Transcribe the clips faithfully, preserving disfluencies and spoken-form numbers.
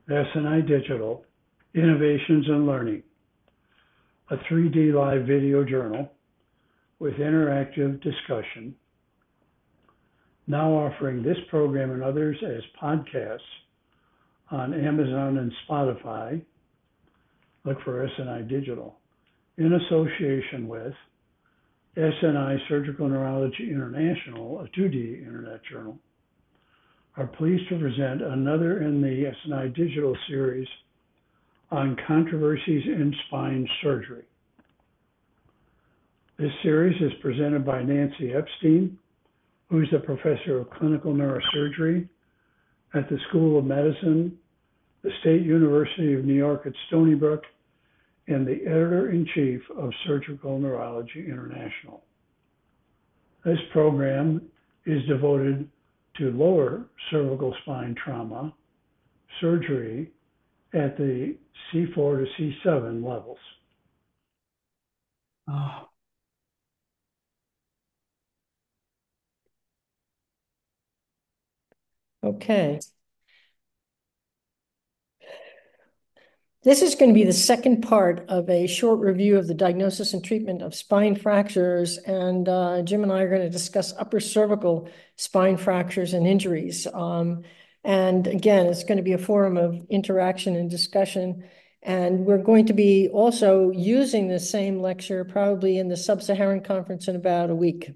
S N I Digital, Innovations in Learning, a three D live video journal with interactive discussion, now offering this program and others as podcasts on Amazon and Spotify. Look for S N I Digital, in association with S N I Surgical Neurology International, a two D internet journal, are pleased to present another in the S N I Digital series on controversies in spine surgery. This series is presented by Nancy Epstein, who is a professor of clinical neurosurgery at the School of Medicine, the State University of New York at Stony Brook, and the editor-in-chief of Surgical Neurology International. This program is devoted to lower cervical spine trauma surgery at the C four to C seven levels. Oh. Okay. This is going to be the second part of a short review of the diagnosis and treatment of spine fractures. And uh, Jim and I are going to discuss upper cervical spine fractures and injuries. Um, and again, it's going to be a forum of interaction and discussion. And we're going to be also using the same lecture probably in the Sub-Saharan Conference in about a week.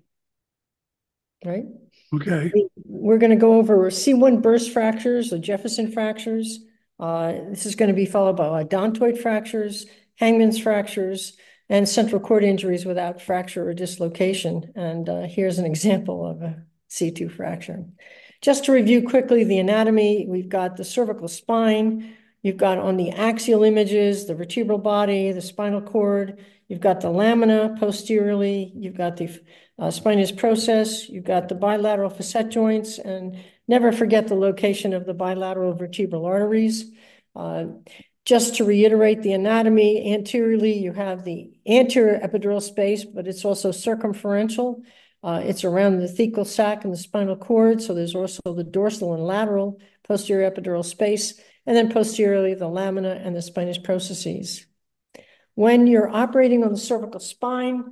Right? Okay. We're going to go over C one burst fractures, the Jefferson fractures. Uh, this is going to be followed by odontoid fractures, hangman's fractures, and central cord injuries without fracture or dislocation. And uh, here's an example of a C two fracture. Just to review quickly the anatomy, we've got the cervical spine. You've got on the axial images, the vertebral body, the spinal cord. You've got the lamina posteriorly. You've got the uh, spinous process. You've got the bilateral facet joints, and never forget the location of the bilateral vertebral arteries. Uh, just to reiterate the anatomy, anteriorly, you have the anterior epidural space, but it's also circumferential. Uh, it's around the thecal sac and the spinal cord, so there's also the dorsal and lateral posterior epidural space, and then posteriorly the lamina and the spinous processes. When you're operating on the cervical spine,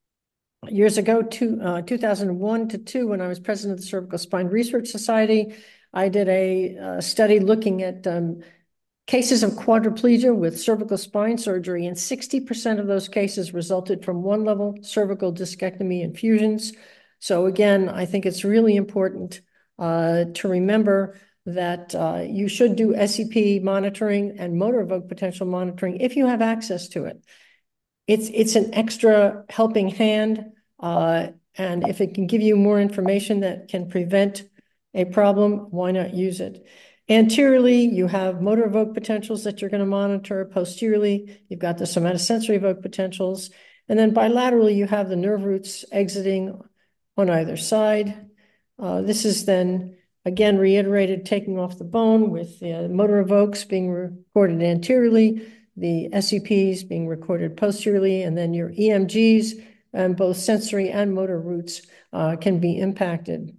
years ago, two, uh, two thousand one to two, when I was president of the Cervical Spine Research Society, I did a uh, study looking at um, cases of quadriplegia with cervical spine surgery, and sixty percent of those cases resulted from one-level cervical discectomy and fusions. So again, I think it's really important uh, to remember that uh, you should do S E P monitoring and motor evoked potential monitoring if you have access to it. It's, it's an extra helping hand, uh, and if it can give you more information that can prevent a problem, why not use it? Anteriorly, you have motor evoked potentials that you're going to monitor. Posteriorly, you've got the somatosensory evoked potentials. And then bilaterally, you have the nerve roots exiting on either side. Uh, this is then, again, reiterated, taking off the bone with the motor evokes being recorded anteriorly, the S E Ps being recorded posteriorly, and then your E M Gs, and both sensory and motor roots uh, can be impacted.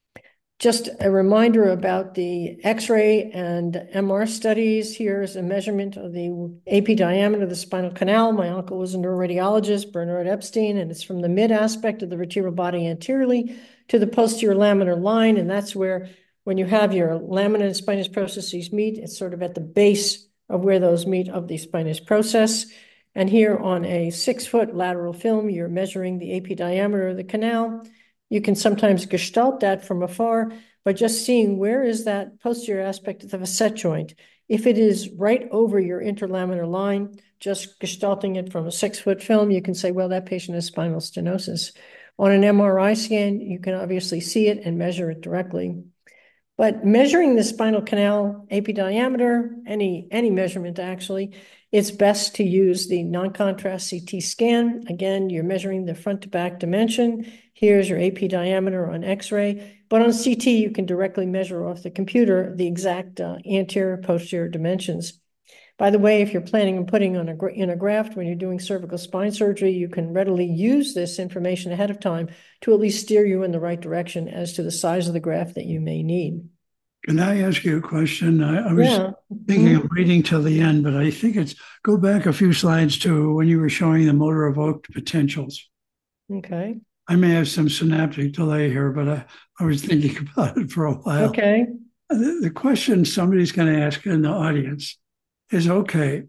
Just a reminder about the X-ray and M R studies. Here's a measurement of the A P diameter of the spinal canal. My uncle was a neuroradiologist, Bernard Epstein, and it's from the mid aspect of the vertebral body anteriorly to the posterior laminar line, and that's where, when you have your lamina and spinous processes meet, it's sort of at the base of where those meet of the spinous process. And here on a six-foot lateral film, you're measuring the A P diameter of the canal. You can sometimes gestalt that from afar by just seeing where is that posterior aspect of the facet joint. If it is right over your interlaminar line, just gestalting it from a six-foot film, you can say, well, that patient has spinal stenosis. On an M R I scan, you can obviously see it and measure it directly. But measuring the spinal canal A P diameter, any, any measurement actually, it's best to use the non-contrast C T scan. Again, you're measuring the front to back dimension. Here's your A P diameter on X-ray. But on C T, you can directly measure off the computer the exact uh, anterior, posterior dimensions. By the way, if you're planning on putting on a, in a graft when you're doing cervical spine surgery, you can readily use this information ahead of time to at least steer you in the right direction as to the size of the graft that you may need. Can I ask you a question? I, I was Yeah. thinking Mhm. of reading till the end, but I think it's go back a few slides to when you were showing the motor evoked potentials. Okay. I may have some synaptic delay here, but I, I was thinking about it for a while. Okay. The, the question somebody's going to ask in the audience is, okay,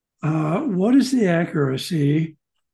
uh, what is the accuracy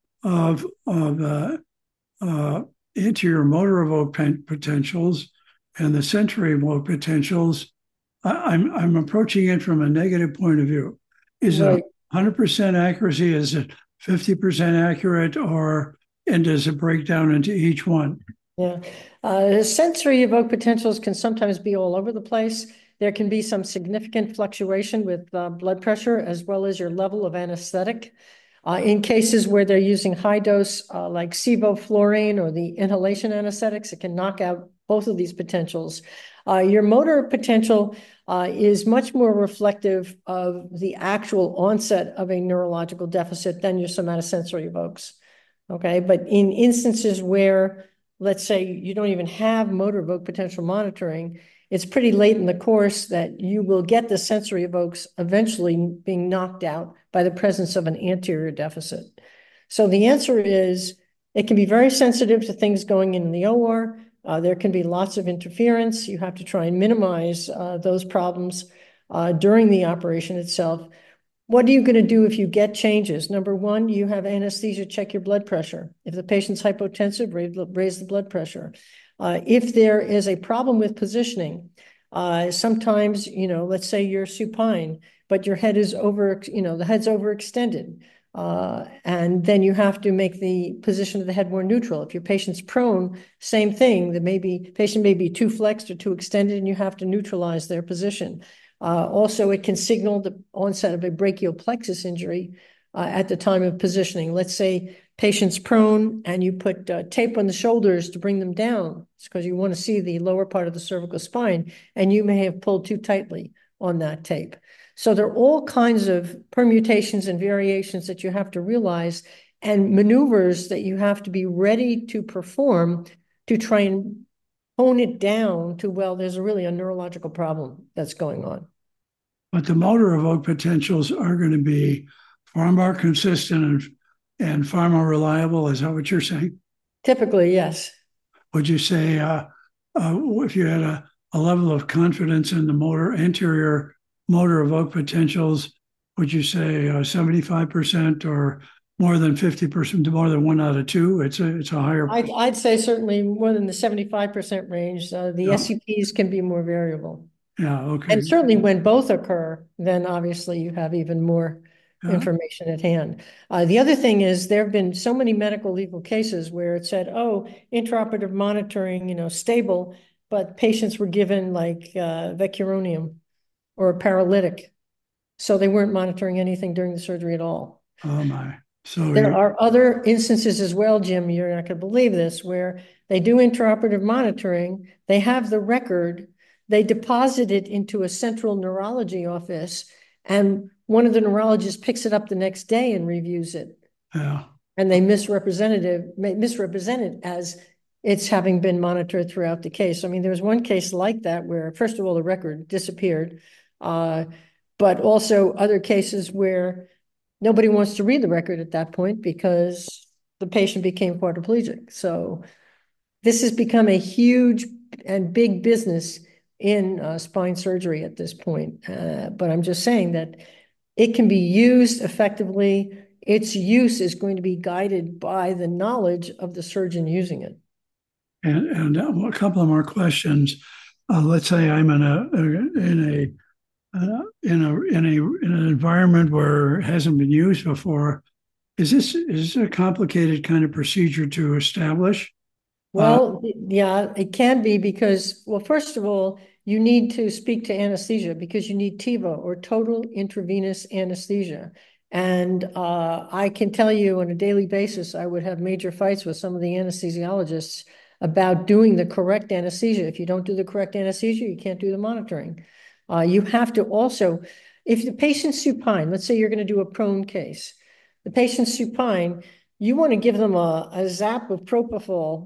of, of uh, uh, anterior motor evoked potentials and the sensory evoked potentials? I, am I'm approaching it from a negative point of view. Is it one Right. hundred percent accuracy? Is it fifty percent accurate? Or and does it break down into each one? Yeah. Uh, sensory evoked potentials can sometimes be all over the place. There can be some significant fluctuation with uh, blood pressure as well as your level of anesthetic. Uh, in cases where they're using high dose, uh, like sevoflurane or the inhalation anesthetics, it can knock out both of these potentials. Uh, your motor potential uh, is much more reflective of the actual onset of a neurological deficit than your somatosensory evokes. Okay, but in instances where, let's say, you don't even have motor evoked potential monitoring, it's pretty late in the course that you will get the sensory evokes eventually being knocked out by the presence of an anterior deficit. So the answer is it can be very sensitive to things going in the O R. Uh, there can be lots of interference. You have to try and minimize uh, those problems uh, during the operation itself. What are you going to do if you get changes? Number one, you have anesthesia, check your blood pressure. If the patient's hypotensive, raise the blood pressure. Uh, if there is a problem with positioning, uh, sometimes, you know, let's say you're supine, but your head is over, you know, the head's overextended. Uh, and then you have to make the position of the head more neutral. If your patient's prone, same thing. The maybe patient may be too flexed or too extended, and you have to neutralize their position. Uh, also, it can signal the onset of a brachial plexus injury uh, at the time of positioning. Let's say patient's prone and you put uh, tape on the shoulders to bring them down. It's because you want to see the lower part of the cervical spine, and you may have pulled too tightly on that tape. So there are all kinds of permutations and variations that you have to realize and maneuvers that you have to be ready to perform to try and hone it down to, well, there's really a neurological problem that's going on. But the motor evoked potentials are going to be far more consistent and, and far more reliable. Is that what you're saying? Typically, yes. Would you say uh, uh, if you had a, a level of confidence in the motor anterior motor evoked potentials, would you say uh, seventy-five percent or more than fifty percent, more than one out of two? It's a it's a higher. I'd, I'd say certainly more than the seventy-five percent range. Uh, the Yeah. S U Ps can be more variable. Yeah. Okay. And certainly when both occur, then obviously you have even more Yeah. information at hand. Uh, the other thing is there have been so many medical legal cases where it said, oh, intraoperative monitoring, you know, stable, but patients were given like uh, vecuronium or a paralytic. So they weren't monitoring anything during the surgery at all. Oh my. So There you. are other instances as well, Jim, you're not going to believe this, where they do intraoperative monitoring, they have the record, they deposit it into a central neurology office, and one of the neurologists picks it up the next day and reviews it. Yeah. And they misrepresented it, misrepresent it as it's having been monitored throughout the case. I mean, there was one case like that where, first of all, the record disappeared, uh, but also other cases where nobody wants to read the record at that point because the patient became quadriplegic. So this has become a huge and big business in uh, spine surgery at this point. Uh, but I'm just saying that it can be used effectively. Its use is going to be guided by the knowledge of the surgeon using it. And, and a couple of more questions. Uh, let's say I'm in a in a uh, in a in a in an environment where it hasn't been used before. Is this is this a complicated kind of procedure to establish? Uh, Well, yeah, it can be because, well, first of all, you need to speak to anesthesia because you need TIVA or total intravenous anesthesia. And uh, I can tell you on a daily basis, I would have major fights with some of the anesthesiologists about doing the correct anesthesia. If you don't do the correct anesthesia, you can't do the monitoring. Uh, you have to also, if the patient's supine, let's say you're going to do a prone case, the patient's supine, you want to give them a, a zap of propofol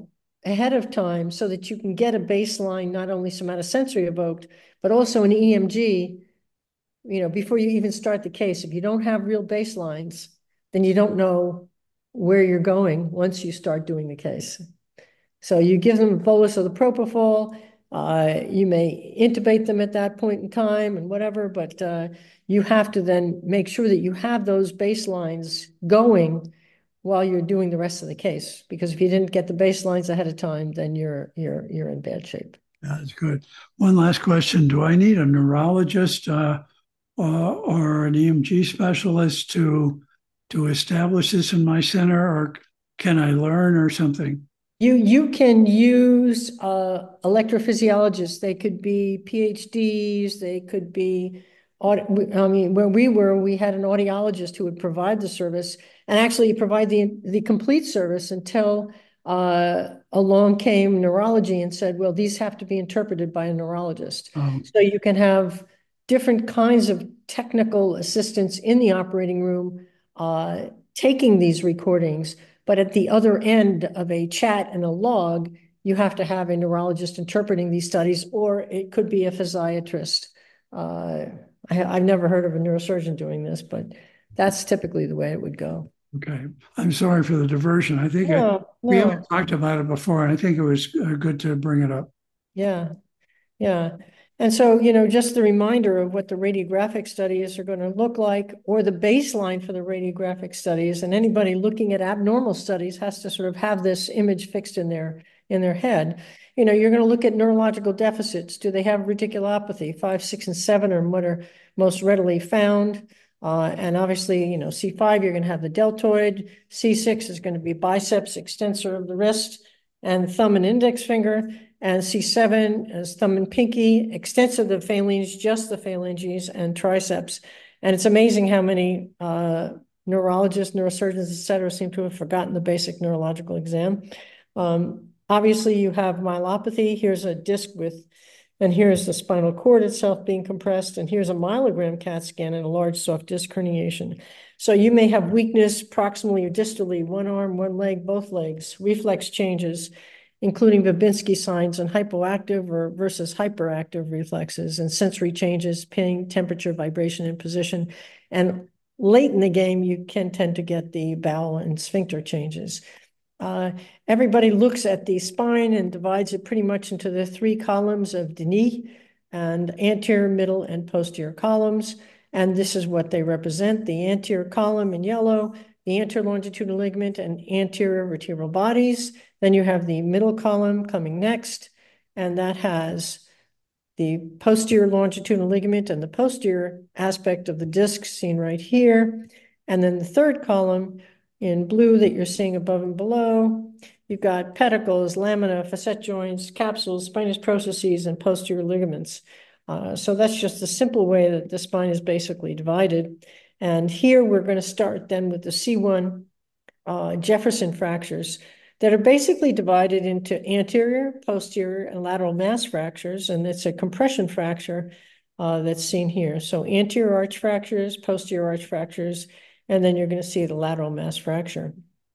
ahead of time so that you can get a baseline, not only somatosensory evoked, but also an E M G, you know, before you even start the case. If you don't have real baselines, then you don't know where you're going once you start doing the case. So you give them a bolus of the propofol. Uh, you may intubate them at that point in time and whatever, but uh, you have to then make sure that you have those baselines going while you're doing the rest of the case. Because if you didn't get the baselines ahead of time, then you're you're you're in bad shape. That's good. One last question: do I need a neurologist uh, uh, or an E M G specialist to to establish this in my center, or can I learn or something? You you can use uh, electrophysiologists. They could be P H Ds. They could be, I mean, where we were, we had an audiologist who would provide the service and actually provide the the complete service until uh, along came neurology and said, well, these have to be interpreted by a neurologist. Um, So you can have different kinds of technical assistance in the operating room uh, taking these recordings. But at the other end of a chat and a log, you have to have a neurologist interpreting these studies, or it could be a physiatrist. Uh, I, have never heard of a neurosurgeon doing this, but that's typically the way it would go. Okay. I'm sorry for the diversion. I think No, I, we no. haven't talked about it before, and I think it was uh, good to bring it up. Yeah, yeah. And so, you know, just the reminder of what the radiographic studies are going to look like, or the baseline for the radiographic studies. And anybody looking at abnormal studies has to sort of have this image fixed in their in their head. You know, you're going to look at neurological deficits. Do they have radiculopathy? Five, six, and seven are what are most readily found. Uh, and obviously, you know, C five, you're going to have the deltoid. C six is going to be biceps extensor of the wrist and thumb and index finger. And C seven is thumb and pinky, extensive the phalanges, just the phalanges and triceps. And it's amazing how many uh, neurologists, neurosurgeons, et cetera, seem to have forgotten the basic neurological exam. Um, obviously, you have myelopathy. Here's a disc with, and here's the spinal cord itself being compressed. And here's a myelogram CAT scan and a large soft disc herniation. So you may have weakness proximally or distally, one arm, one leg, both legs, reflex changes, including Babinski signs and hypoactive or versus hyperactive reflexes, and sensory changes, pain, temperature, vibration, and position. And late in the game, you can tend to get the bowel and sphincter changes. Uh, everybody looks at the spine and divides it pretty much into the three columns of Denis and anterior, middle, and posterior columns. And this is what they represent: the anterior column in yellow, the anterior longitudinal ligament and anterior vertebral bodies. Then you have the middle column coming next, and that has the posterior longitudinal ligament and the posterior aspect of the disc seen right here. And then the third column in blue that you're seeing above and below, you've got pedicles, lamina, facet joints, capsules, spinous processes, and posterior ligaments. Uh, so that's just a simple way that the spine is basically divided. And here we're going to start then with the C one uh, Jefferson fractures that are basically divided into anterior, posterior, and lateral mass fractures. And it's a compression fracture uh, that's seen here. So anterior arch fractures, posterior arch fractures, and then you're going to see the lateral mass fracture.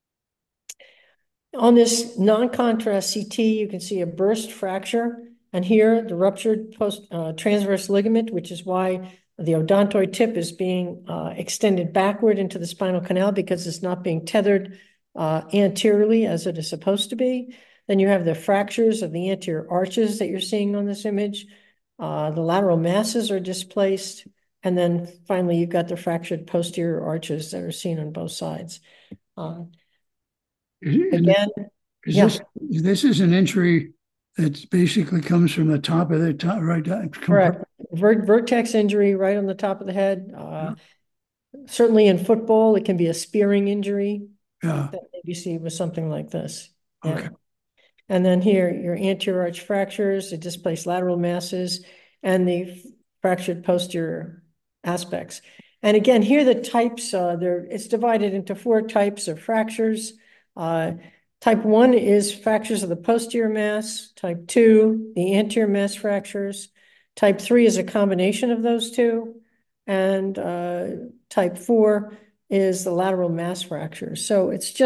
On this non-contrast C T, you can see a burst fracture. And here, the ruptured post uh, transverse ligament, which is why the odontoid tip is being uh, extended backward into the spinal canal, because it's not being tethered uh, anteriorly as it is supposed to be. Then you have the fractures of the anterior arches that you're seeing on this image. Uh, the lateral masses are displaced. And then finally, you've got the fractured posterior arches that are seen on both sides. Uh, again, is yeah. this, this is an injury that basically comes from the top of the top, right down. Correct. Ver vertex injury right on the top of the head. Uh, yeah. Certainly in football, it can be a spearing injury. Yeah. That maybe see with something like this. Yeah. Okay. And then here, your anterior arch fractures, the displaced lateral masses, and the fractured posterior aspects. And again, here the types, uh, there it's divided into four types of fractures. Uh, type one is fractures of the posterior mass. Type two, the anterior mass fractures. Type three is a combination of those two. And uh, type four is the lateral mass fractures. So it's just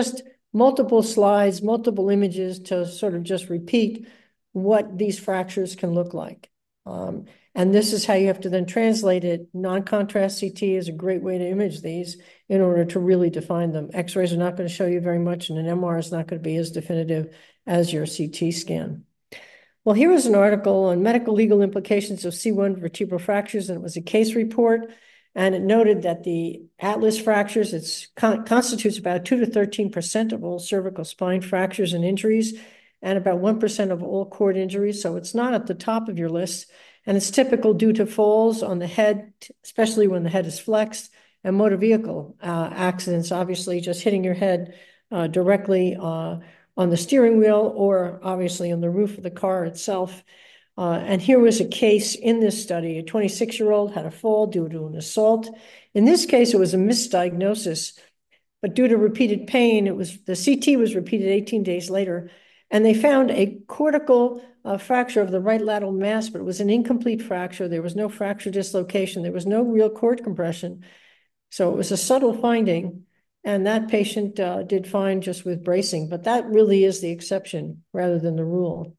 multiple slides, multiple images to sort of just repeat what these fractures can look like. Um, and this is how you have to then translate it. Non-contrast C T is a great way to image these in order to really define them. X-rays are not going to show you very much, and an M R is not going to be as definitive as your C T scan. Well, here was an article on medical legal implications of C one vertebral fractures, and it was a case report. And it noted that the atlas fractures, it con constitutes about two to thirteen percent of all cervical spine fractures and injuries, and about one percent of all cord injuries. So it's not at the top of your list. And it's typical due to falls on the head, especially when the head is flexed, and motor vehicle uh, accidents, obviously just hitting your head uh, directly uh, on the steering wheel or obviously on the roof of the car itself. Uh, and here was a case in this study. A twenty-six-year-old had a fall due to an assault. In this case, it was a misdiagnosis, but due to repeated pain, it was the C T was repeated eighteen days later, and they found a cortical uh, fracture of the right lateral mass, but it was an incomplete fracture. There was no fracture dislocation. There was no real cord compression. So it was a subtle finding, and that patient uh, did fine just with bracing, but that really is the exception rather than the rule.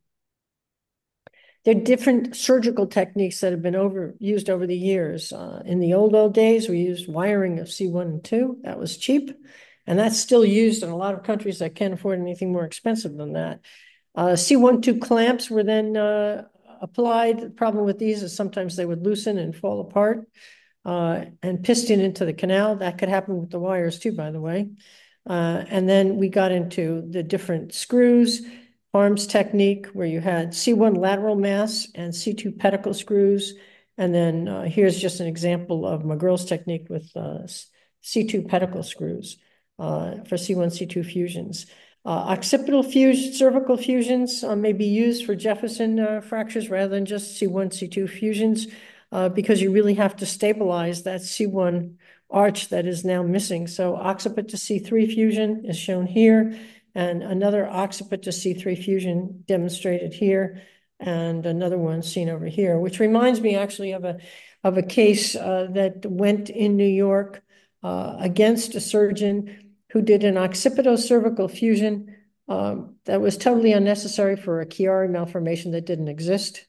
There are different surgical techniques that have been over, used over the years. Uh, in the old, old days, we used wiring of C one and two. That was cheap. And that's still used in a lot of countries that can't afford anything more expensive than that. Uh, C one two clamps were then uh, applied. The problem with these is sometimes they would loosen and fall apart uh, and piston into the canal. That could happen with the wires too, by the way. Uh, and then we got into the different screws. Arms technique, where you had C one lateral mass and C two pedicle screws. And then uh, here's just an example of McGurl's technique with uh, C two pedicle screws uh, for C one C two fusions. Uh, occipital fusion, cervical fusions uh, may be used for Jefferson uh, fractures rather than just C one C two fusions uh, because you really have to stabilize that C one arch that is now missing. So occiput to C three fusion is shown here, and another occiput to C three fusion demonstrated here, and another one seen over here, which reminds me actually of a, of a case uh, that went in New York uh, against a surgeon who did an occipito-cervical fusion um, that was totally unnecessary for a Chiari malformation that didn't exist.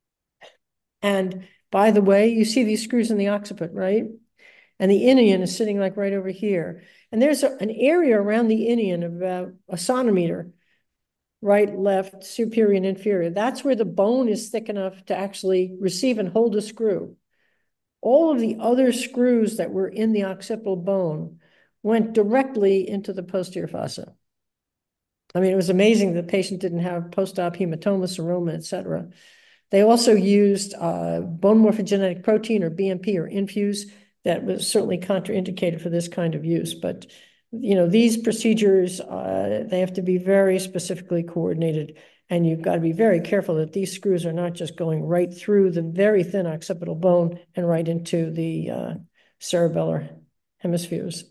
And by the way, you see these screws in the occiput, right? And the inion is sitting like right over here. And there's a, an area around the inion of about a centimeter, right, left, superior and inferior. That's where the bone is thick enough to actually receive and hold a screw. All of the other screws that were in the occipital bone went directly into the posterior fossa. I mean, it was amazing the patient didn't have post-op hematoma, seroma, et cetera. They also used uh, bone morphogenetic protein, or B M P, or Infuse. That was certainly contraindicated for this kind of use. But, you know, these procedures, uh, they have to be very specifically coordinated. And you've got to be very careful that these screws are not just going right through the very thin occipital bone and right into the uh, cerebellar hemispheres.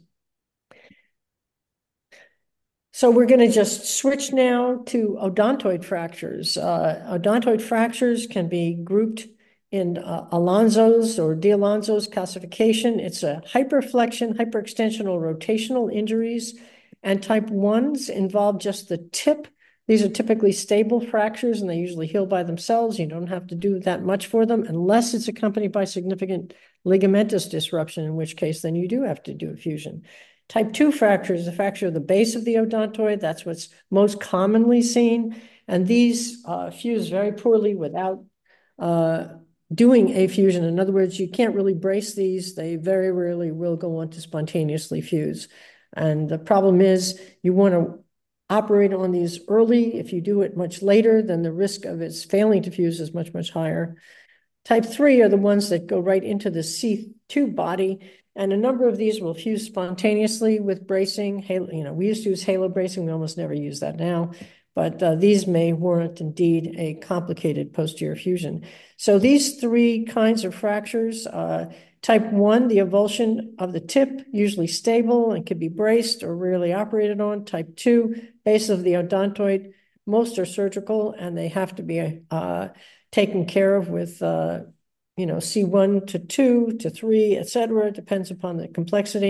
So we're going to just switch now to odontoid fractures. Uh, odontoid fractures can be grouped in uh, Alonzo's or D'Alonzo's classification. It's a hyperflexion, hyperextension, or rotational injuries. And type ones involve just the tip. These are typically stable fractures, and they usually heal by themselves. You don't have to do that much for them unless it's accompanied by significant ligamentous disruption, in which case then you do have to do a fusion. Type two fracture is a fracture of the base of the odontoid. That's what's most commonly seen. And these uh, fuse very poorly without uh, doing a fusion. In other words, you can't really brace these. They very rarely will go on to spontaneously fuse. And the problem is you want to operate on these early. If you do it much later, then the risk of its failing to fuse is much, much higher. Type three are the ones that go right into the C two body. And a number of these will fuse spontaneously with bracing. Halo, you know, we used to use halo bracing. We almost never use that now. But uh, these may warrant indeed a complicated posterior fusion. So these three kinds of fractures, uh, type one, the avulsion of the tip, usually stable and can be braced or rarely operated on. Type two, base of the odontoid, most are surgical and they have to be uh, taken care of with uh, you know, C one to two to three, et cetera. It depends upon the complexity.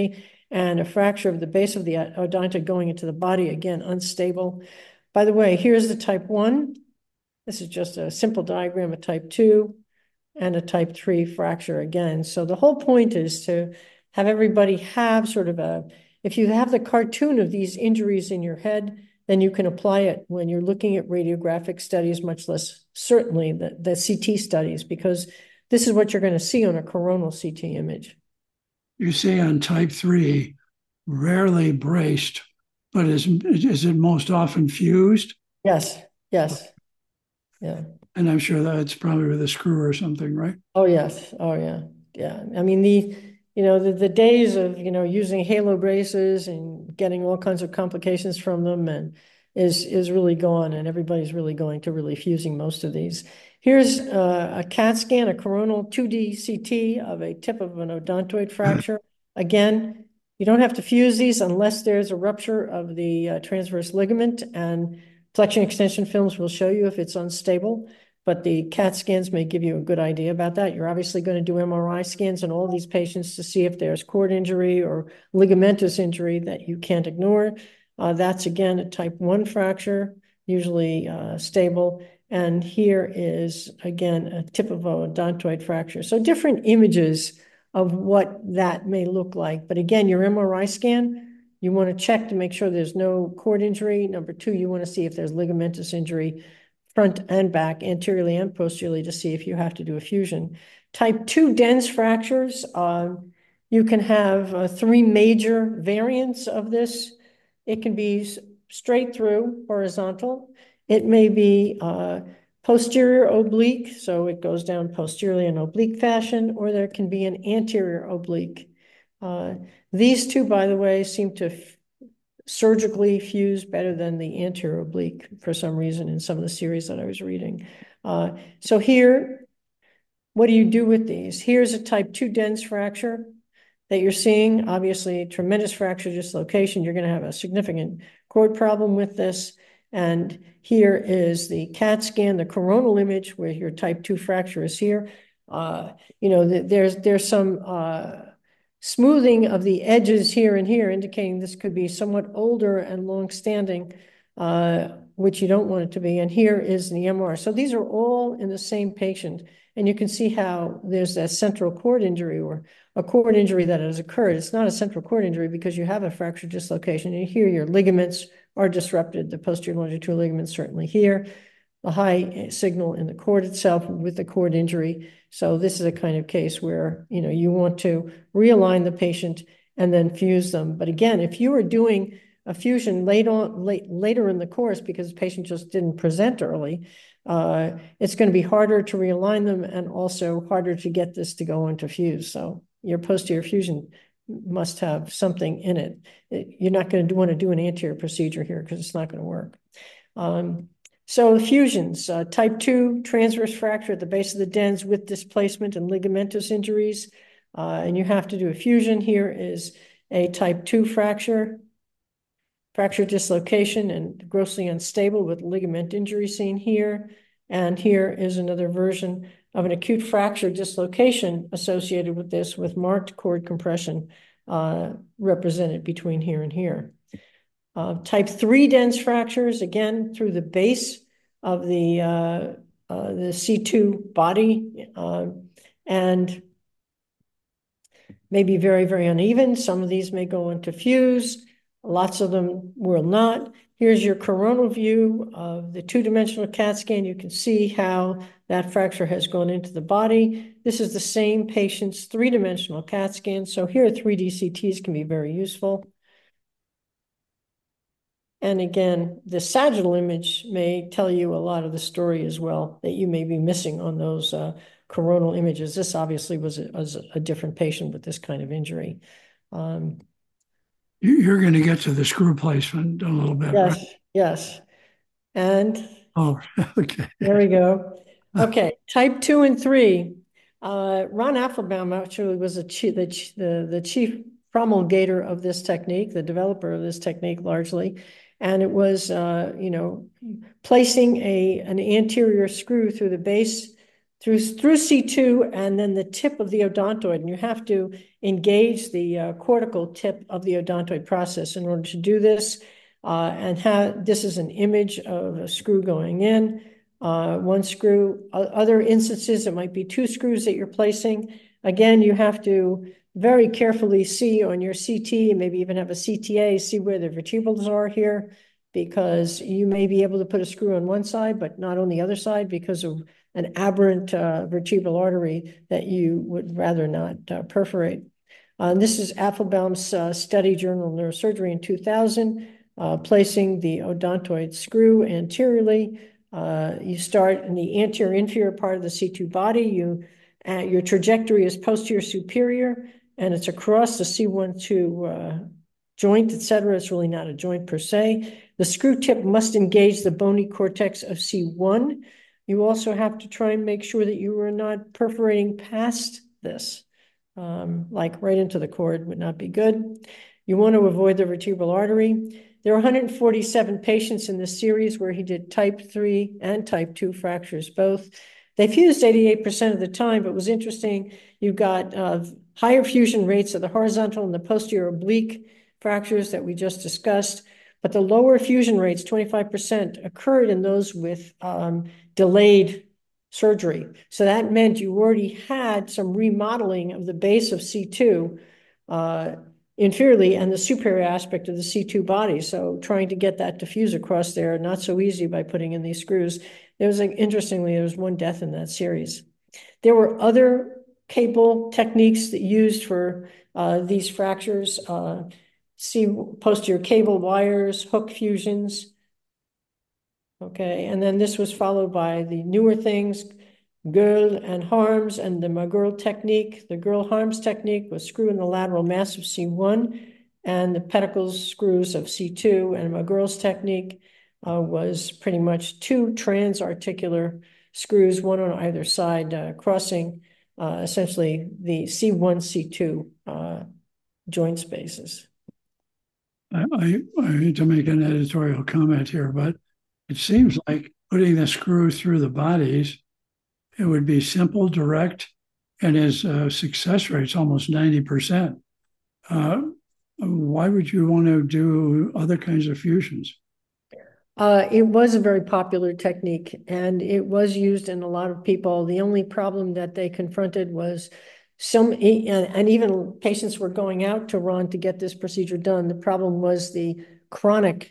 and a fracture of the base of the odontoid going into the body, again, unstable. By the way, here's the type one. This is just a simple diagram of type two and a type three fracture again. So the whole point is to have everybody have sort of a, if you have the cartoon of these injuries in your head, then you can apply it when you're looking at radiographic studies, much less certainly the, the C T studies, because this is what you're going to see on a coronal C T image. You see on type three, rarely braced, but is, is it most often fused? Yes, yes. Yeah. And I'm sure that's probably with a screw or something, right? Oh, yes. Oh, yeah. Yeah. I mean, the, you know, the, the days of, you know, using halo braces and getting all kinds of complications from them and is, is really gone. And everybody's really going to really fusing most of these. Here's uh, a CAT scan, a coronal two D C T of a tip of an odontoid fracture. Again, you don't have to fuse these unless there's a rupture of the uh, transverse ligament, and flexion extension films will show you if it's unstable, but the CAT scans may give you a good idea about that. You're obviously going to do M R I scans on all these patients to see if there's cord injury or ligamentous injury that you can't ignore. Uh, that's, again, a type one fracture, usually uh, stable. And here is, again, a tip of a odontoid fracture. So different images of what that may look like. But again, your M R I scan, you want to check to make sure there's no cord injury. Number two, you want to see if there's ligamentous injury front and back, anteriorly and posteriorly, to see if you have to do a fusion. Type two dense fractures, uh, you can have uh, three major variants of this. It can be straight through, horizontal. It may be uh, posterior oblique, so it goes down posteriorly in oblique fashion, or there can be an anterior oblique. Uh, these two, by the way, seem to surgically fuse better than the anterior oblique for some reason in some of the series that I was reading. Uh, so here, what do you do with these? Here's a type two dense fracture that you're seeing. Obviously, tremendous fracture dislocation. You're going to have a significant cord problem with this. And here is the CAT scan, the coronal image where your type two fracture is here. Uh, you know, there's, there's some uh, smoothing of the edges here and here, indicating this could be somewhat older and long-standing, uh, which you don't want it to be. And here is the M R. So these are all in the same patient. And you can see how there's a central cord injury or a cord injury that has occurred. It's not a central cord injury because you have a fracture dislocation. And here your ligaments are disrupted. The posterior longitudinal ligaments certainly here. The high signal in the cord itself with the cord injury. So this is a kind of case where, you know, you want to realign the patient and then fuse them. But again, if you are doing a fusion late on, late, later in the course because the patient just didn't present early, uh, it's going to be harder to realign them and also harder to get this to go into fuse. So your posterior fusion must have something in it. it you're not going to want to do an anterior procedure here because it's not going to work. Um, So fusions, uh, type two transverse fracture at the base of the dens with displacement and ligamentous injuries. Uh, and you have to do a fusion. Here is a type two fracture, fracture dislocation and grossly unstable with ligament injury seen here. And here is another version of an acute fracture dislocation associated with this with marked cord compression uh, represented between here and here. Uh, type three dense fractures, again, through the base of the, uh, uh, the C two body, uh, and may be very, very uneven. Some of these may go into fuse. Lots of them will not. Here's your coronal view of the two-dimensional CAT scan. You can see how that fracture has gone into the body. This is the same patient's three-dimensional CAT scan. So here, three D C Ts can be very useful. And again, the sagittal image may tell you a lot of the story as well that you may be missing on those uh, coronal images. This obviously was a, was a different patient with this kind of injury. Um, You're going to get to the screw placement a little bit, yes, right? yes. And oh, okay. There we go. Okay, type two and three. Uh, Ron Applebaum actually was a chief, the, the, the chief promulgator of this technique, the developer of this technique largely. And it was, uh, you know, placing a, an anterior screw through the base through, through C two and then the tip of the odontoid. And you have to engage the uh, cortical tip of the odontoid process in order to do this. Uh, and have, this is an image of a screw going in, uh, one screw. Other instances, it might be two screws that you're placing. Again, you have to very carefully see on your C T, and maybe even have a C T A, see where the vertebrals are here, because you may be able to put a screw on one side, but not on the other side because of an aberrant uh, vertebral artery that you would rather not uh, perforate. Uh, this is Applebaum's uh, study, Journal of Neurosurgery in two thousand, uh, placing the odontoid screw anteriorly. Uh, you start in the anterior inferior part of the C two body. You, uh, your trajectory is posterior superior, and it's across the C one two uh, joint, et cetera. It's really not a joint per se. The screw tip must engage the bony cortex of C one. You also have to try and make sure that you are not perforating past this, um, like right into the cord would not be good. You want to avoid the vertebral artery. There are one hundred forty-seven patients in this series where he did type three and type two fractures both. They fused eighty-eight percent of the time, but it was interesting. You've got uh, higher fusion rates of the horizontal and the posterior oblique fractures that we just discussed, but the lower fusion rates, twenty-five percent, occurred in those with um, delayed surgery. So that meant you already had some remodeling of the base of C two uh, inferiorly and the superior aspect of the C two body. So trying to get that to fuse across there, not so easy by putting in these screws. There was, like, interestingly, there was one death in that series. There were other cable techniques that used for uh, these fractures. Uh, see posterior cable wires, hook fusions. Okay, and then this was followed by the newer things, Girl and Harms, and the McGurl technique. The Girl Harms technique was screw in the lateral mass of C one and the pedicles screws of C two, and McGurl's technique uh, was pretty much two transarticular screws, one on either side, uh, crossing uh, essentially the C one, C two uh, joint spaces. I, I, I hate to make an editorial comment here, but it seems like putting the screw through the bodies, it would be simple, direct, and his uh, success rate's almost ninety percent. Uh, why would you want to do other kinds of fusions? Uh, it was a very popular technique, and it was used in a lot of people. The only problem that they confronted was some, and even patients were going out to Ron to get this procedure done. The problem was the chronic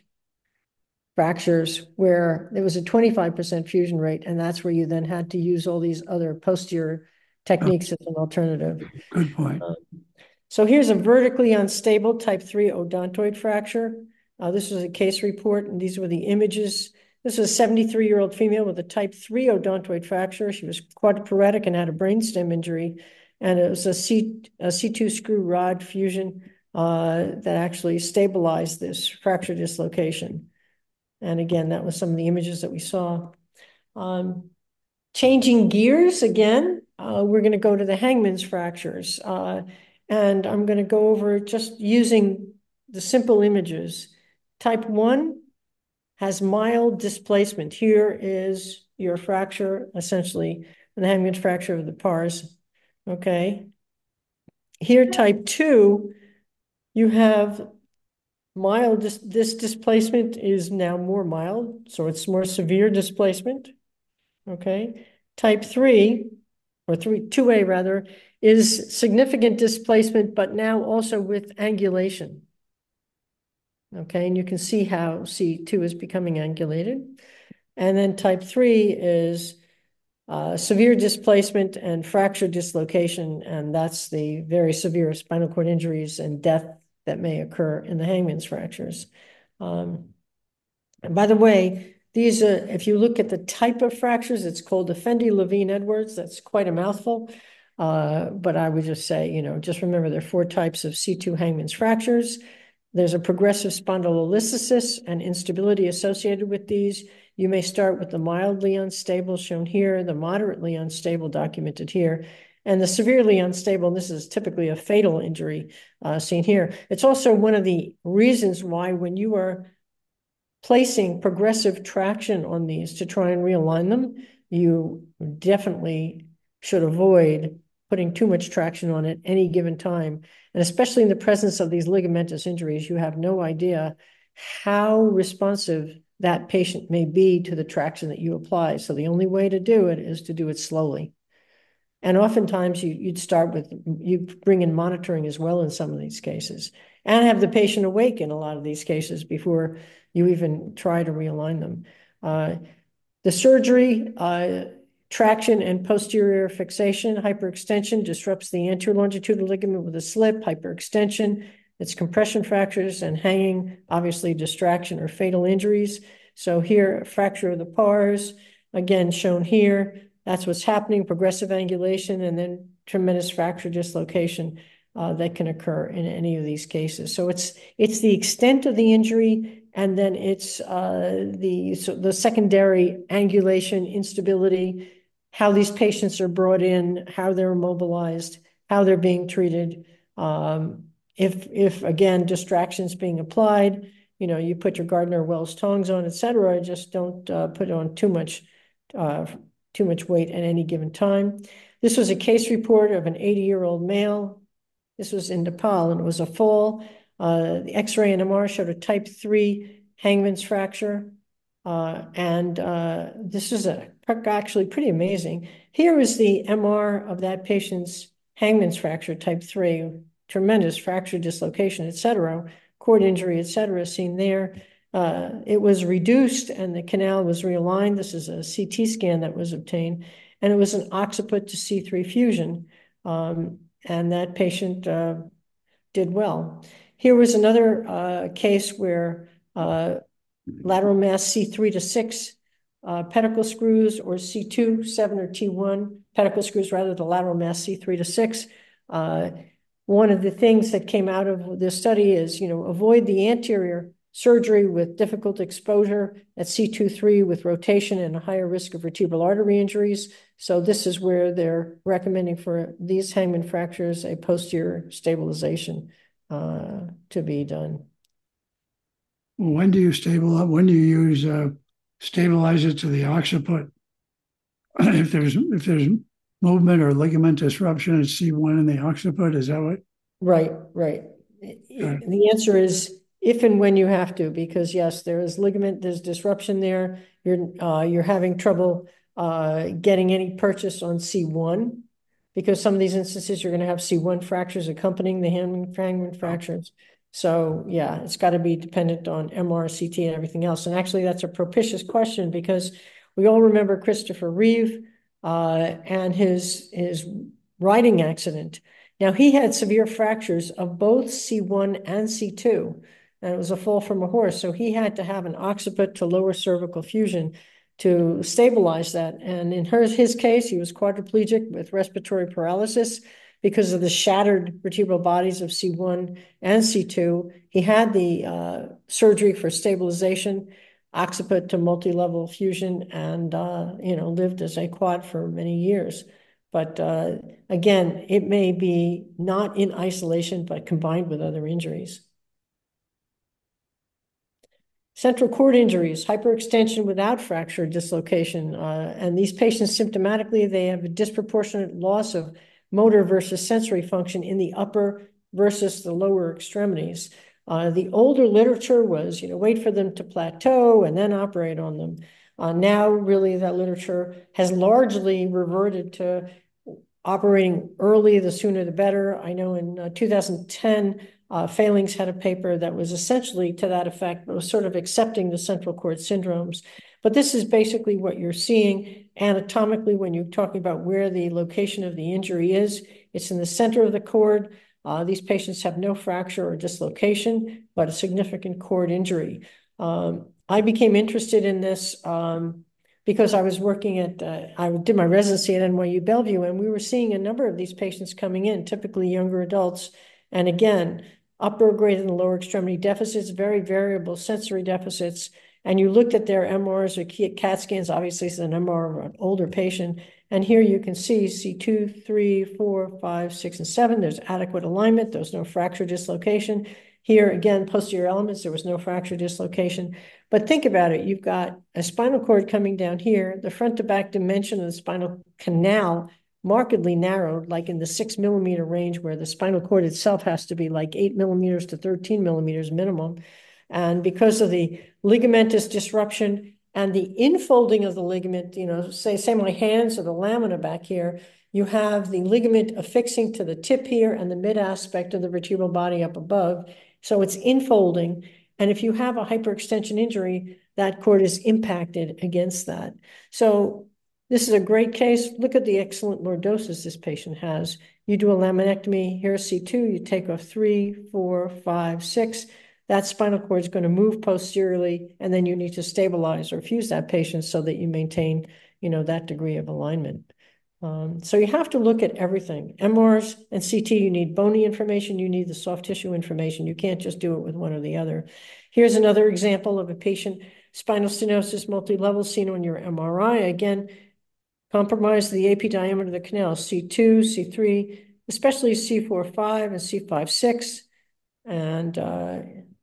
fractures where there was a twenty-five percent fusion rate, and that's where you then had to use all these other posterior techniques as an alternative. Good point. Um, so here's a vertically unstable type three odontoid fracture. Uh, this was a case report, and these were the images. This was a seventy-three-year-old female with a type three odontoid fracture. She was quadriparetic and had a brainstem injury, and it was a, C, a C two screw rod fusion uh, that actually stabilized this fracture dislocation. And again, that was some of the images that we saw. Um, changing gears again, uh, we're going to go to the Hangman's fractures. Uh, and I'm going to go over just using the simple images. Type one has mild displacement. Here is your fracture, essentially, the Hangman's fracture of the pars. Okay. Here, type two, you have mild, this, this displacement is now more mild, so it's more severe displacement. Okay. Type three, or three, two A rather, is significant displacement, but now also with angulation. Okay, and you can see how C two is becoming angulated. And then type three is uh, severe displacement and fracture dislocation, and that's the very severe spinal cord injuries and death that may occur in the Hangman's fractures. Um, and by the way, these are, if you look at the type of fractures, it's called Effendi-Levine-Edwards. That's quite a mouthful. Uh, but I would just say, you know, just remember there are four types of C two Hangman's fractures. There's a progressive spondylolisthesis and instability associated with these. You may start with the mildly unstable shown here, the moderately unstable documented here, and the severely unstable, and this is typically a fatal injury uh, seen here. It's also one of the reasons why when you are placing progressive traction on these to try and realign them, you definitely should avoid putting too much traction on at any given time. And especially in the presence of these ligamentous injuries, you have no idea how responsive that patient may be to the traction that you apply. So the only way to do it is to do it slowly. And oftentimes you, you'd start with, you bring in monitoring as well in some of these cases, and have the patient awake in a lot of these cases before you even try to realign them. Uh, the surgery, uh, traction and posterior fixation, hyperextension disrupts the anterior longitudinal ligament with a slip, hyperextension, it's compression fractures, and hanging, obviously distraction or fatal injuries. So here, fracture of the pars, again shown here, that's what's happening, progressive angulation, and then tremendous fracture dislocation uh, that can occur in any of these cases. So it's it's the extent of the injury, and then it's uh, the so the secondary angulation, instability, how these patients are brought in, how they're immobilized, how they're being treated. Um, if if again distractions being applied, you know, you put your Gardner-Wells tongs on, et cetera. Just don't uh, put on too much. Uh, too much weight at any given time. This was a case report of an eighty-year-old male. This was in Nepal, and it was a fall. Uh, the X-ray and M R showed a type three hangman's fracture. Uh, and uh, this is a, actually pretty amazing. Here is the M R of that patient's hangman's fracture, type three, tremendous fracture dislocation, et cetera, cord injury, et cetera, seen there. Uh, it was reduced and the canal was realigned. This is a C T scan that was obtained, and it was an occiput to C three fusion. Um, and that patient uh, did well. Here was another uh, case where uh, lateral mass C three to six uh, pedicle screws, or C two, seven, or T one pedicle screws, rather, the lateral mass C three to six. Uh, one of the things that came out of this study is, you know, avoid the anterior surgery with difficult exposure at C two three with rotation and a higher risk of vertebral artery injuries. So this is where they're recommending for these hangman fractures a posterior stabilization uh, to be done. When do you stabilize? When do you use uh, stabilize it to the occiput? if there's if there's movement or ligament disruption at C one in the occiput, is that what? Right, right. Okay. The answer is if and when you have to, because yes, there is ligament, there's disruption there. You're uh, you're having trouble uh, getting any purchase on C one, because some of these instances you're going to have C one fractures accompanying the hangman fractures. So yeah, it's got to be dependent on M R, C T, and everything else. And actually, that's a propitious question, because we all remember Christopher Reeve uh, and his his riding accident. Now, he had severe fractures of both C one and C two, and it was a fall from a horse. So he had to have an occiput to lower cervical fusion to stabilize that. And in her, his case, he was quadriplegic with respiratory paralysis because of the shattered vertebral bodies of C one and C two. He had the uh, surgery for stabilization, occiput to multi-level fusion, and uh, you know, lived as a quad for many years. But uh, again, it may be not in isolation, but combined with other injuries. Central cord injuries, hyperextension without fracture dislocation. Uh, and these patients symptomatically, they have a disproportionate loss of motor versus sensory function in the upper versus the lower extremities. Uh, the older literature was, you know, wait for them to plateau and then operate on them. Uh, now, really, that literature has largely reverted to operating early, the sooner the better. I know in uh, two thousand ten, uh, Failings had a paper that was essentially to that effect, but was sort of accepting the central cord syndromes. But this is basically what you're seeing anatomically when you're talking about where the location of the injury is. It's in the center of the cord. Uh, these patients have no fracture or dislocation, but a significant cord injury. Um, I became interested in this um, because I was working at, uh, I did my residency at N Y U Bellevue, and we were seeing a number of these patients coming in, typically younger adults. And again, upper greater than lower extremity deficits, very variable sensory deficits. And you looked at their M Rs or CAT scans, obviously it's an M R of an older patient. And here you can see C two, three, four, five, six, and seven. There's adequate alignment. There's no fracture dislocation. Here again, posterior elements, there was no fracture dislocation. But think about it, you've got a spinal cord coming down here, the front to back dimension of the spinal canal markedly narrowed, like in the six millimeter range, where the spinal cord itself has to be like eight millimeters to thirteen millimeters minimum. And because of the ligamentous disruption and the infolding of the ligament, you know, say, say my hands or the lamina back here, you have the ligament affixing to the tip here and the mid aspect of the vertebral body up above. So it's infolding. And if you have a hyperextension injury, that cord is impacted against that. So this is a great case. Look at the excellent lordosis this patient has. You do a laminectomy, here's C two, you take off three, four, five, six. That spinal cord is going to move posteriorly, and then you need to stabilize or fuse that patient so that you maintain, you know, that degree of alignment. Um, so you have to look at everything. M Rs and C T, you need bony information, you need the soft tissue information. You can't just do it with one or the other. Here's another example of a patient, spinal stenosis multi-level seen on your M R I. Again, compromise the A P diameter of the canal, C two, C three, especially C four, five and C five, six. And uh,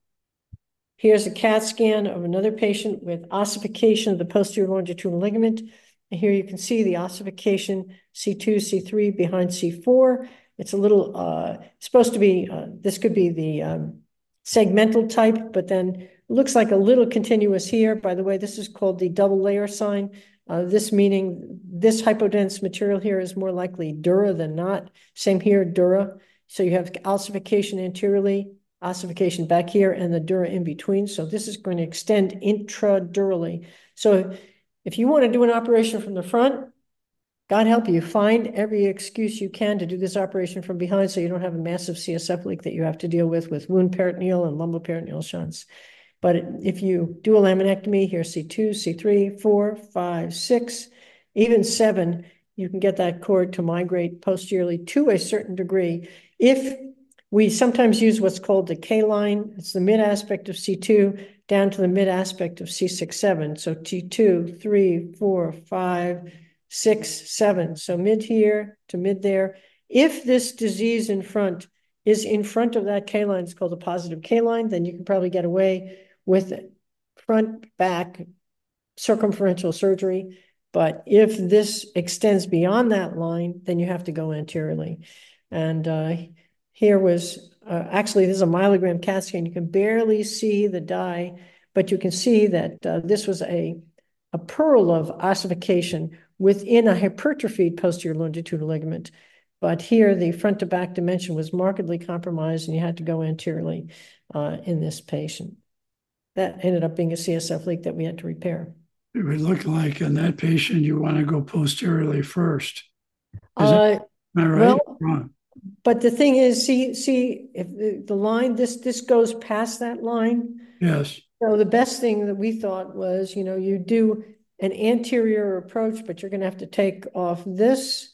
here's a CAT scan of another patient with ossification of the posterior longitudinal ligament. And here you can see the ossification, C two, C three behind C four. It's a little, uh, supposed to be, uh, this could be the um, segmental type, but then looks like a little continuous here. By the way, this is called the double layer sign. Uh, this meaning this hypodense material here is more likely dura than not. Same here, dura. So you have ossification anteriorly, ossification back here, and the dura in between. So this is going to extend intradurally. So if you want to do an operation from the front, God help you, find every excuse you can to do this operation from behind so you don't have a massive C S F leak that you have to deal with with wound peritoneal and lumboperitoneal shunts. But if you do a laminectomy, here's C two, C three, four, five, six, even seven, you can get that cord to migrate posteriorly to a certain degree. If we sometimes use what's called the K line, it's the mid aspect of C two down to the mid aspect of C six, seven. So T two, three, four, five, six, seven. So mid here to mid there. If this disease in front is in front of that K line, it's called a positive K line, then you can probably get away with front, back, circumferential surgery. But if this extends beyond that line, then you have to go anteriorly. And uh, here was, uh, actually, this is a myelogram CAT scan. You can barely see the dye, but you can see that uh, this was a, a pearl of ossification within a hypertrophied posterior longitudinal ligament. But here, the front to back dimension was markedly compromised, and you had to go anteriorly uh, in this patient. That ended up being a C S F leak that we had to repair. It would look like in that patient, you want to go posteriorly first. Is Uh, that, am I right? well, Wrong. But the thing is, see, see, if the, the line, this, this goes past that line. Yes. So the best thing that we thought was, you know, you do an anterior approach, but you're going to have to take off this.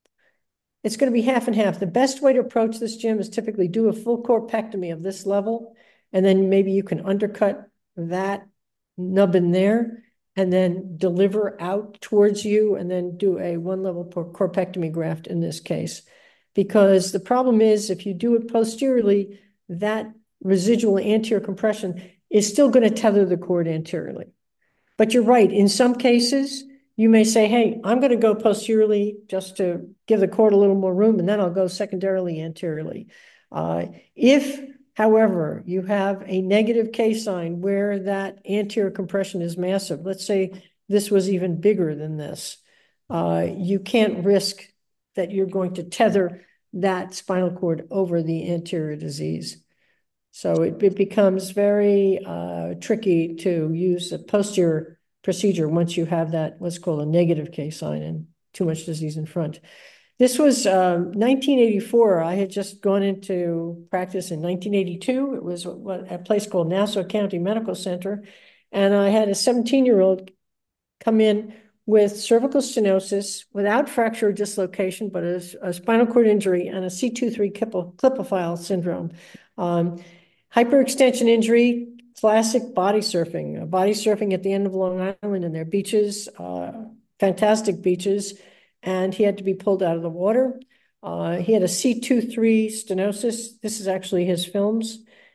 It's going to be half and half. The best way to approach this, Jim, is typically do a full corpectomy of this level, and then maybe you can undercut that nubbin there, and then deliver out towards you, and then do a one-level corpectomy graft in this case. Because the problem is, if you do it posteriorly, that residual anterior compression is still going to tether the cord anteriorly. But you're right, in some cases, you may say, hey, I'm going to go posteriorly just to give the cord a little more room, and then I'll go secondarily anteriorly. Uh, if, however, you have a negative K sign where that anterior compression is massive, let's say this was even bigger than this, uh, you can't risk that you're going to tether that spinal cord over the anterior disease. So it, it becomes very uh, tricky to use a posterior procedure once you have that, what's called a negative K sign and too much disease in front. This was um, nineteen eighty-four. I had just gone into practice in nineteen eighty-two. It was a place called Nassau County Medical Center. And I had a seventeen-year-old come in with cervical stenosis without fracture or dislocation, but a, a spinal cord injury and a C two three Klippel syndrome. Um, hyperextension injury, classic body surfing. Uh, body surfing at the end of Long Island and their beaches, uh, fantastic beaches, and he had to be pulled out of the water. Uh, he had a C two three stenosis. This is actually his films.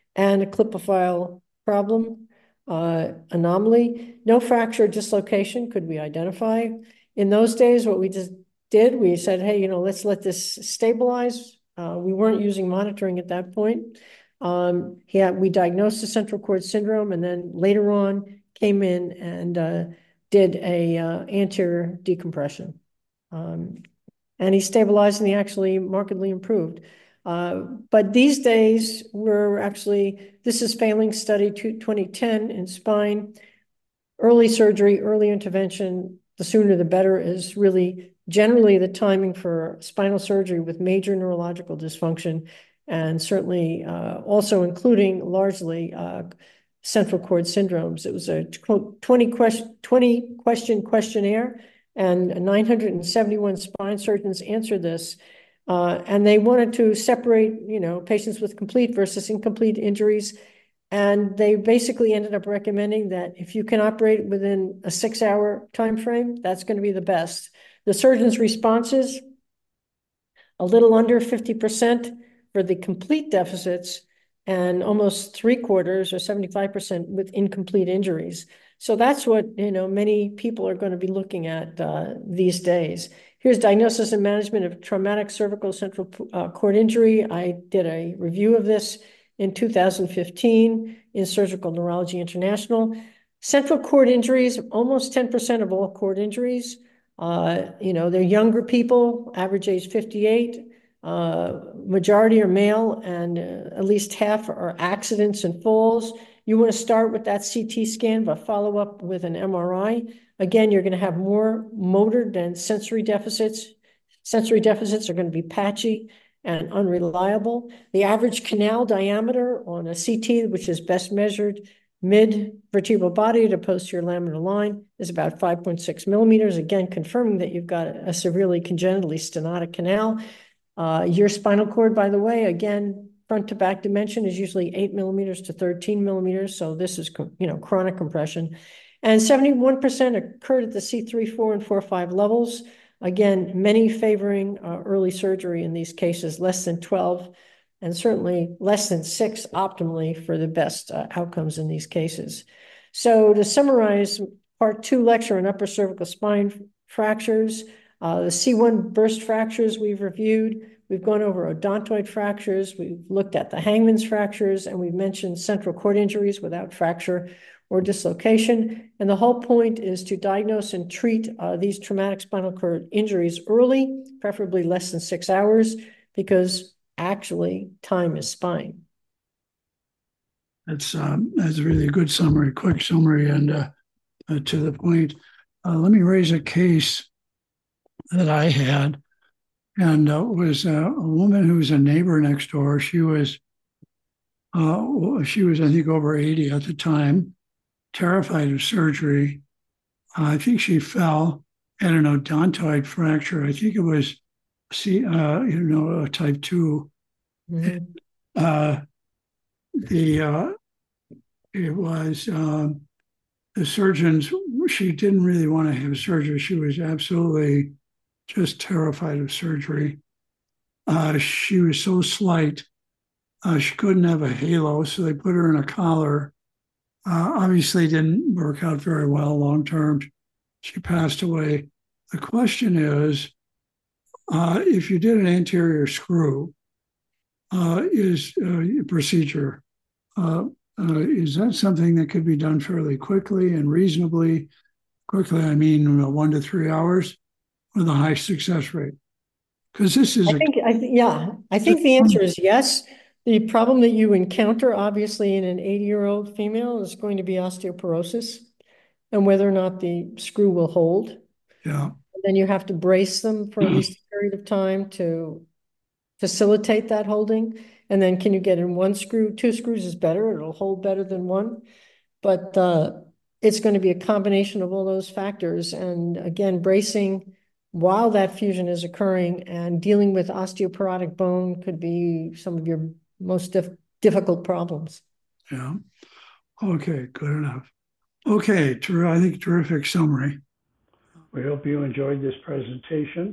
and a clipophile problem, uh, anomaly. No fracture dislocation could we identify. In those days, what we just did, we said, hey, you know, let's let this stabilize. Uh, we weren't using monitoring at that point. Um, he had, we diagnosed the central cord syndrome, and then later on came in and uh, did a uh, anterior decompression. Um, and he stabilized and he actually markedly improved. Uh, but these days, we're actually, this is failing study twenty ten in spine. Early surgery, early intervention, the sooner the better is really generally the timing for spinal surgery with major neurological dysfunction, and certainly uh, also including largely uh, central cord syndromes. It was a twenty question, twenty question questionnaire, and nine hundred seventy-one spine surgeons answered this. Uh, and they wanted to separate, you know, patients with complete versus incomplete injuries. And they basically ended up recommending that if you can operate within a six-hour time frame, that's going to be the best. The surgeon's responses, a little under fifty percent for the complete deficits, and almost three quarters or seventy-five percent with incomplete injuries. So that's what, you know, many people are going to be looking at uh, these days. Here's diagnosis and management of traumatic cervical central uh, cord injury. I did a review of this in two thousand fifteen in Surgical Neurology International. Central cord injuries, almost ten percent of all cord injuries. Uh, you know, they're younger people, average age fifty-eight. Uh, majority are male, and uh, at least half are accidents and falls. You want to start with that C T scan, but follow up with an M R I. Again, you're going to have more motor than sensory deficits. Sensory deficits are going to be patchy and unreliable. The average canal diameter on a C T, which is best measured mid-vertebral body to posterior laminar line, is about five point six millimeters, again, confirming that you've got a severely congenitally stenotic canal. Uh, your spinal cord, by the way, again, front to back dimension is usually eight millimeters to thirteen millimeters. So this is, you know, chronic compression. And seventy-one percent occurred at the C three, four, and four, five levels. Again, many favoring uh, early surgery in these cases, less than twelve, and certainly less than six optimally for the best uh, outcomes in these cases. So to summarize, part two lecture on upper cervical spine fractures, uh, the C one burst fractures we've reviewed. We've gone over odontoid fractures. We've looked at the Hangman's fractures, and we've mentioned central cord injuries without fracture or dislocation. And the whole point is to diagnose and treat uh, these traumatic spinal cord injuries early, preferably less than six hours, because actually time is spine. That's, um, that's a really good summary, quick summary, and uh, uh, to the point. Uh, let me raise a case that I had, and uh, was uh, a woman who was a neighbor next door. She was, uh, she was I think over eighty at the time, terrified of surgery. Uh, I think she fell, had an odontoid fracture. I think it was, see, uh, you know, a type two. Mm-hmm. Uh, the uh, it was um, the surgeons. She didn't really want to have surgery. She was absolutely just terrified of surgery. Uh, she was so slight, uh, she couldn't have a halo, so they put her in a collar. Uh, obviously, didn't work out very well long term. She passed away. The question is, uh, if you did an anterior screw, uh, is uh, procedure, uh, uh, is that something that could be done fairly quickly and reasonably quickly? I mean, one to three hours with a high success rate. Because this is, I think, I th- yeah, I think the answer is yes. The problem that you encounter, obviously, in an eighty-year-old female is going to be osteoporosis, and whether or not the screw will hold. Yeah. And then you have to brace them for at least a period of time to facilitate that holding. And then can you get in one screw? Two screws is better. It'll hold better than one. But uh, it's going to be a combination of all those factors. And again, bracing while that fusion is occurring and dealing with osteoporotic bone could be some of your most dif difficult problems. Yeah. Okay, good enough. Okay, ter I think terrific summary. We hope you enjoyed this presentation.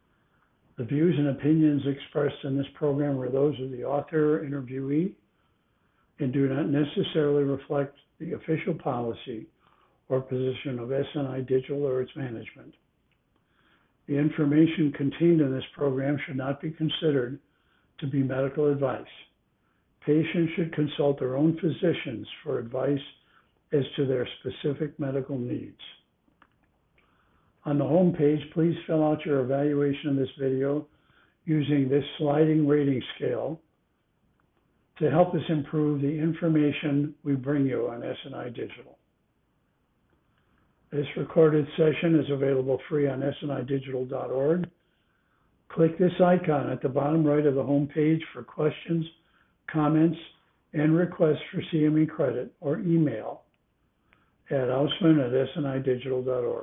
The views and opinions expressed in this program are those of the author, interviewee, and do not necessarily reflect the official policy or position of S N I Digital or its management. The information contained in this program should not be considered to be medical advice. Patients should consult their own physicians for advice as to their specific medical needs. On the home page, please fill out your evaluation of this video using this sliding rating scale to help us improve the information we bring you on S N I Digital. This recorded session is available free on S N I digital dot org. Click this icon at the bottom right of the home page for questions, comments, and requests for C M E credit, or email at Ausman at S N I digital dot org.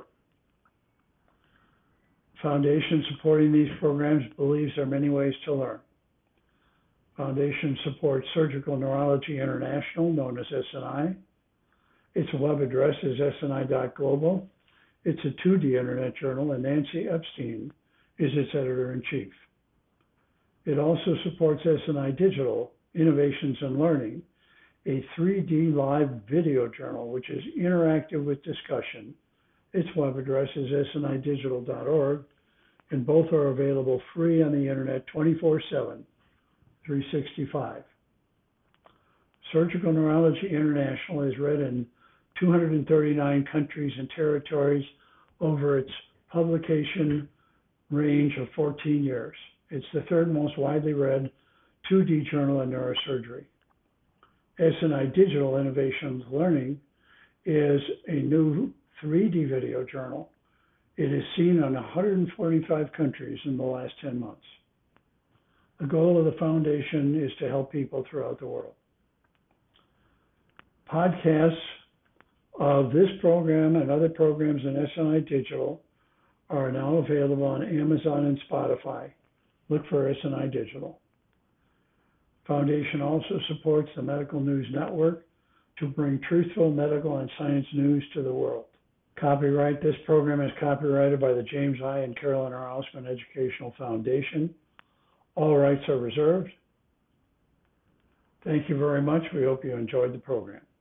Foundation supporting these programs believes there are many ways to learn. Foundation supports Surgical Neurology International, known as S N I. Its web address is S N I dot global. It's a two D internet journal, and Nancy Epstein is its editor-in-chief. It also supports S N I Digital, Innovations in Learning, a three D live video journal, which is interactive with discussion. Its web address is S N I digital dot org, and both are available free on the internet twenty-four seven, three sixty-five. Surgical Neurology International is read in two hundred thirty-nine countries and territories over its publication range of fourteen years. It's the third most widely read two D journal in neurosurgery. S N I Digital Innovations Learning is a new three D video journal. It is seen in one hundred forty-five countries in the last ten months. The goal of the foundation is to help people throughout the world. Podcasts of this program and other programs in S N I Digital are now available on Amazon and Spotify. Look for S N I Digital. Foundation also supports the Medical News Network to bring truthful medical and science news to the world. Copyright. This program is copyrighted by the James I. and Carolyn R. Ausman Educational Foundation. All rights are reserved. Thank you very much. We hope you enjoyed the program.